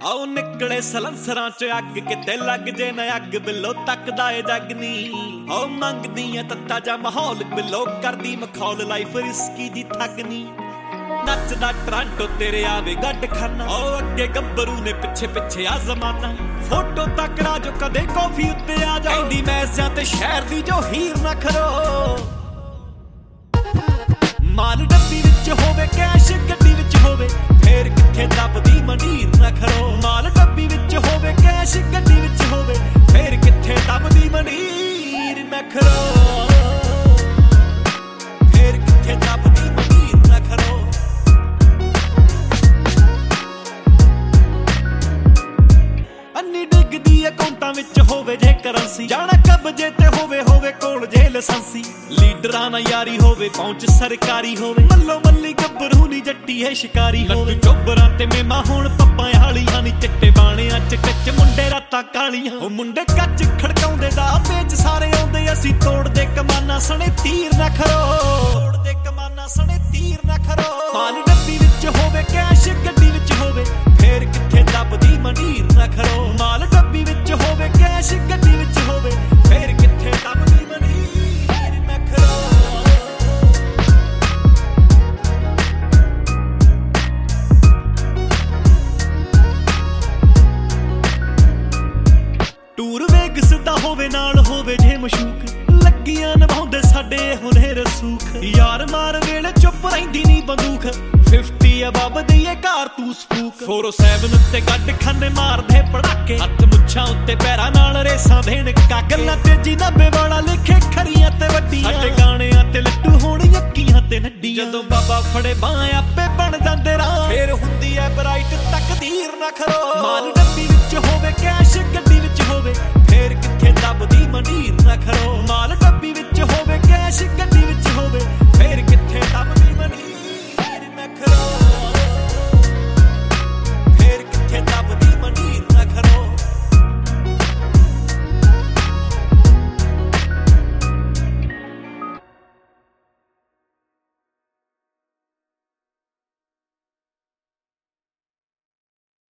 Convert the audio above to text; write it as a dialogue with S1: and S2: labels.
S1: ਆਓ ਨਿਕਲੇ ਸਲੰਸਰਾਂ ਚ ਅੱਗ ਕਿਤੇ ਲੱਗ ਜੇ ਨਾ ਅੱਗ ਬਿੱਲੋ ਤੱਕਦਾ ਏ ਜੱਗ ਨੀ। ਆਓ ਮੰਗਦੀ ਐ ਤੱਤਾ ਜਾ ਮਾਹੌਲ ਬਿੱਲੋ ਕਰਦੀ ਮਖੌਲ ਲਾਈਫ ਰਿਸਕੀ ਦੀ ਠੱਗ ਨੀ। ਨੱਚਦਾ ਟਰਾਂਟੋ ਤੇਰੇ ਆਵੇ ਗੱਡ ਖਾਨਾ ਆਓ ਅੱਗੇ ਗੱਭਰੂ ਨੇ ਪਿੱਛੇ ਪਿੱਛੇ ਆ ਜ਼ਮਾਨਾ। ਫੋਟੋ ਤੱਕੜਾ ਜੋ ਕਦੇ ਕਾਫੀ ਉੱਤੇ ਆ ਜਾਂਦੀ ਮੈਸਿਆਂ ਤੇ ਸ਼ਹਿਰ ਦੀ ਜੋ ਹੀਰ ਨਾ ਖਰੋ। ਮਾਲ ਡੱਬੀ ਵਿੱਚ ਹੋਵੇ ਕੈਸ਼ ਗੱਡੀ ਵਿੱਚ ਹੋਵੇ ਫੇਰ ਕਿੱਥੇ ਦੱਬਦੀ ਮੰਡੀਰ ਨਾ ਖਰੋ। ਮਾਲ ਡੱਬੀ ਵਿੱਚ ਹੋਵੇ ਕੈਸ਼ ਗੱਡੀ ਵਿੱਚ ਹੋਵੇ ਫੇਰ ਕਿੱਥੇ ਦੱਬਦੀ ਮੰਡੀਰ ਨਾ ਖਰੋ। ਫੇਰ ਕਿੱਥੇ ਦੱਬਦੀ ਮੰਡੀਰ ਨਾ ਖਰੋ। ਅੰਨੀ ਡਿੱਗਦੀ ਅਕਾਊਂਟਾਂ ਵਿੱਚ ਹੋਵੇ ਜੇ ਕਰੰਸੀ ਜਾਣਾ ਕਬਜੇ ਤੇ ਹੋਵੇ ਕੋਲ ਜੇ ਲਾਇਸੈਂਸੀ। ਲੀਡਰਾਂ ਨਾਲ ਯਾਰੀ ਹੋਵੇ ਪਹੁੰਚ ਸਰਕਾਰੀ ਹੋਵੇ ਮੱਲੋ ਮੱਲੀ ਗੱਭਰੂ ਨੀ ਜੱਟੀ ਹੈ ਸ਼ਿਕਾਰੀ ਹੋਵੇ। ਚੋਬਰਾਂ ਤੇ ਮੇਮਾ ਹੁਣ ਪੱਪਾਂ ਹਾਲੀਆਂ ਨੀ ਚਿੱਟੇ ਬਾਣਿਆਂ ਚ ਕੱਚ ਮੁੰਡੇ ਰਾਤਾਂ ਕਾਲੀਆਂ। ਉਹ ਮੁੰਡੇ ਕੱਚ ਖੜਕਾਉਂਦੇ ਦਾ ਵੇਚ ਸਾਰੇ ਆਉਂਦੇ ਅਸੀਂ ਤੋੜਦੇ ਕਮਾਨਾ ਸਣੇ ਤੀਰ ਨਾ ਖਰੋ। ਤੋੜਦੇ ਕਮਾਨਾ ਸਣੇ ਤੀਰ ਨਾ ਖਰੋ। ਮਾਲ ਡੱਬੀ ਵਿੱਚ ਹੋਵੇ ਕੈਸ਼ ਗੱਡੀ ਵਿੱਚ ਹੋਵੇ ਫੇਰ ਕਿੱਥੇ ਦੱਬਦੀ ਮੰਡੀਰ ਨਾ ਖਰੋ। ਮਾਲ ਡੱਬੀ ਵਿੱਚ ਹੋਵੇ ਕੈਸ਼ ਗੱਡੀ ਵਿੱਚ ਹੋਵੇ ਫੇਰ ਕਿੱਥੇ ਦੱਬਦੀ ਮੰਡੀਰ ਨਾ ਖਰੋ। ਟੂਰ ਵੇਗਸ ਦਾ ਹੋਵੇ ਨਾਲ ਹੋਵੇ ਜੇ ਮਸ਼ੂਕ ਲੱਗੀਆਂ ਨਿਭਾਉਂਦੇ ਸਾਡੇ ਹੁਨੇ ਰਸੂਖ। ਯਾਰ ਮਾਰ ਵੇਲੇ ਚੁੱਪ ਰਹਿੰਦੀ ਨੀ ਬੰਦੂਕ 50 ਅਬਵ ਦਈਏ ਕਾਰਤੂਸ ਫੂਕ। 407 ਉੱਤੇ ਗੱਡ ਖਾਨੇ ਮਾਰਦੇ ਪੜਾਕੇ ਹੱਥ ਮੁੱਛਾਂ ਉੱਤੇ ਪੈਰਾਂ ਨਾਲ ਰੇਸਾਂ ਦੇਣ ਗੱਲਾਂ ਤੇਜੀ 90 ਵਾਲਾ ਲਿਖੇ ਖਰੀਆਂ ਤੇ ਵੱਡੀਆਂ। ਸਾਡੇ ਗਾਣਿਆਂ ਤੇ ਲੱਟੂ ਹੋਣ ਯੱਕੀਆਂ ਤੇ ਨੱਡੀਆਂ। ਜਦੋਂ ਬਾਬਾ ਫੜੇ ਬਾਹ ਆਪੇ ਬਣ ਜਾਂਦੇ ਰਾਹ ਫੇਰ ਹੁੰਦੀ ਐ ਬਰਾਈਟ ਤਕਦੀਰ ਨਾ ਖਰੋ। ਮਾਲ ਡੱਬੀ ਵਿੱਚ ਹੋਵੇ ਕੈਸ਼ ਗੱਡੀ